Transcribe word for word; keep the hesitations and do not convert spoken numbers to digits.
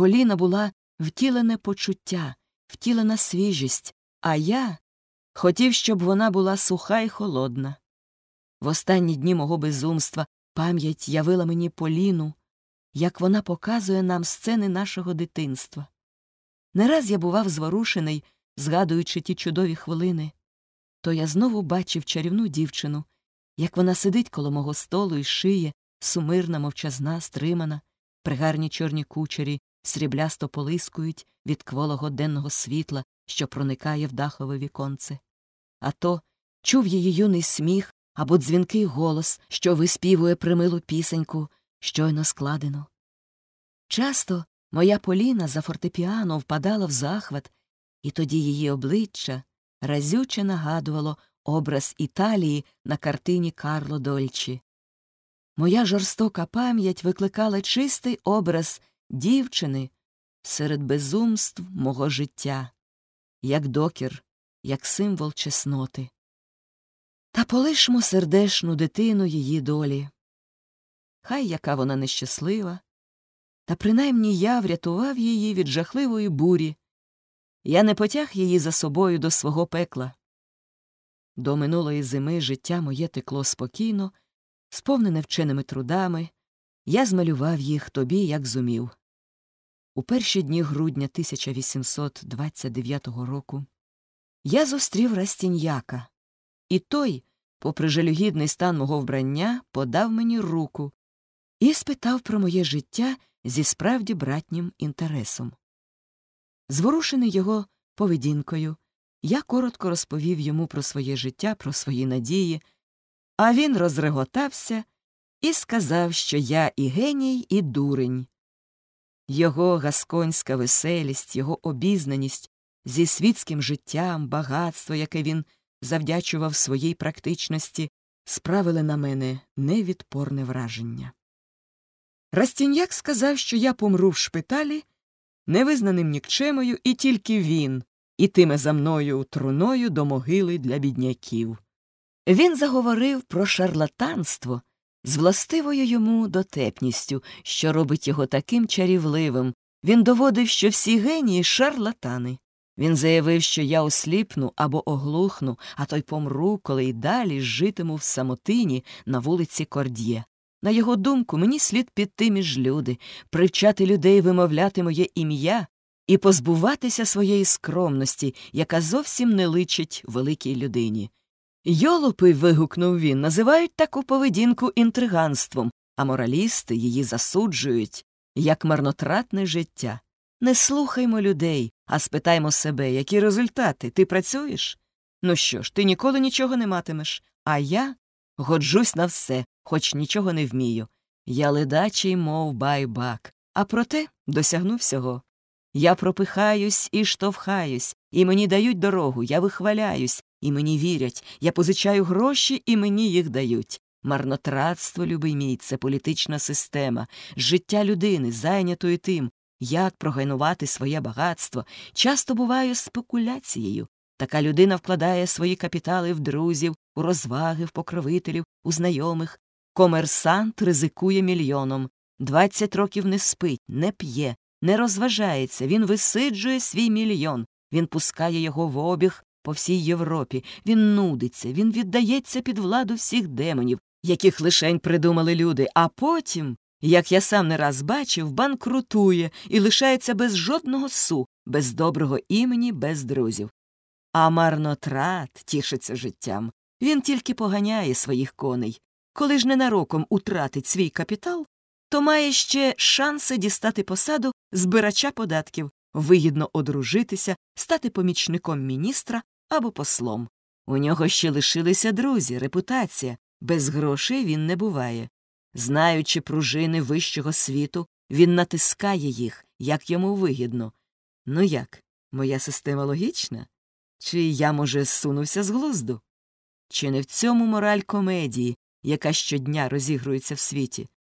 Поліна була втілене почуття, втілена свіжість, а я хотів, щоб вона була суха й холодна. В останні дні мого безумства пам'ять явила мені Поліну, як вона показує нам сцени нашого дитинства. Не раз я бував зворушений, згадуючи ті чудові хвилини. То я знову бачив чарівну дівчину, як вона сидить коло мого столу і шиє, сумирна, мовчазна, стримана, пригарні чорні кучері сріблясто полискують від кволого денного світла, що проникає в дахове віконце. А то чув її юний сміх або дзвінкий голос, що виспівує примилу пісеньку, щойно складену. Часто моя Поліна за фортепіано впадала в захват, і тоді її обличчя разюче нагадувало образ Італії на картині Карло Дольчі. Моя жорстока пам'ять викликала чистий образ дівчини серед безумств мого життя, як докір, як символ чесноти. Та полишмо сердешну дитину її долі. Хай яка вона нещаслива, та принаймні я врятував її від жахливої бурі. Я не потяг її за собою до свого пекла. До минулої зими життя моє текло спокійно, сповнене вченими трудами, я змалював їх тобі, як зумів. У перші дні грудня тисяча вісімсот двадцять дев'ятого року я зустрів Растіньяка, і той, попри жалюгідний стан мого вбрання, подав мені руку і спитав про моє життя зі справді братнім інтересом. Зворушений його поведінкою, я коротко розповів йому про своє життя, про свої надії, а він розреготався і сказав, що я і геній, і дурень. Його гасконська веселість, його обізнаність зі світським життям, багатство, яке він завдячував своїй практичності, справили на мене невідпорне враження. Растіньяк сказав, що я помру в шпиталі, невизнаним нікчемою, і тільки він ітиме за мною труною до могили для бідняків. Він заговорив про шарлатанство з властивою йому дотепністю, що робить його таким чарівливим. Він доводив, що всі генії – шарлатани. Він заявив, що я осліпну або оглухну, а то й помру, коли й далі житиму в самотині на вулиці Корд'є. На його думку, мені слід піти між люди, привчати людей вимовляти моє ім'я і позбуватися своєї скромності, яка зовсім не личить великій людині. «Йолопи», – вигукнув він, – називають таку поведінку інтриганством, а моралісти її засуджують, як марнотратне життя. Не слухаймо людей, а спитаймо себе, які результати. Ти працюєш? Ну що ж, ти ніколи нічого не матимеш, а я годжусь на все, хоч нічого не вмію. Я ледачий, мов байбак, а проте досягну всього. Я пропихаюсь і штовхаюсь, і мені дають дорогу, я вихваляюсь, і мені вірять, я позичаю гроші, і мені їх дають. Марнотратство, любий мій, це політична система, життя людини, зайнятої тим, як прогайнувати своє багатство, часто буває спекуляцією. Така людина вкладає свої капітали в друзів, у розваги, в покровителів, у знайомих. Комерсант ризикує мільйоном. Двадцять років не спить, не п'є, не розважається, він висиджує свій мільйон, він пускає його в обіг по всій Європі, він нудиться, він віддається під владу всіх демонів, яких лишень придумали люди, а потім, як я сам не раз бачив, банкрутує і лишається без жодного су, без доброго імені, без друзів. А марнотрат тішиться життям. Він тільки поганяє своїх коней. Коли ж ненароком утратить свій капітал, то має ще шанси дістати посаду збирача податків, вигідно одружитися, стати помічником міністра або послом. У нього ще лишилися друзі, репутація. Без грошей він не буває. Знаючи пружини вищого світу, він натискає їх, як йому вигідно. Ну як, моя система логічна? Чи я, може, зсунувся з глузду? Чи не в цьому мораль комедії, яка щодня розігрується в світі?